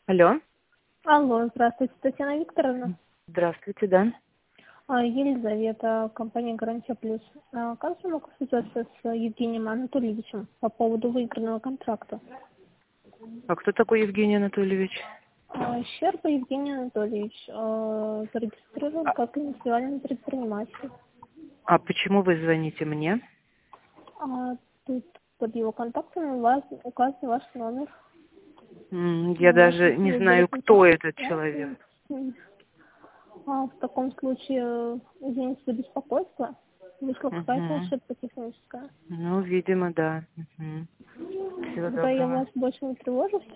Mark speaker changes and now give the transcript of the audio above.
Speaker 1: Алло.
Speaker 2: Алло, здравствуйте, Татьяна Викторовна.
Speaker 1: Здравствуйте, да.
Speaker 2: Елизавета, компания «Гарантия Плюс». Как я могу связаться с Евгением Анатольевичем по поводу выигранного контракта?
Speaker 1: А кто такой Евгений Анатольевич?
Speaker 2: Щерба Евгений Анатольевич зарегистрирован как индивидуальный предприниматель.
Speaker 1: А почему вы звоните мне?
Speaker 2: Тут под его контактами у вас указан ваш номер.
Speaker 1: Я даже не знаю,
Speaker 2: Выберите
Speaker 1: кто этот
Speaker 2: связь.
Speaker 1: человек.
Speaker 2: В таком случае, извините за беспокойство, вышла какая-то
Speaker 1: Мгм.
Speaker 2: ошибка техническая.
Speaker 1: Ну, видимо, да. Всего
Speaker 2: Тогда я
Speaker 1: доброго.
Speaker 2: вас больше не тревожу.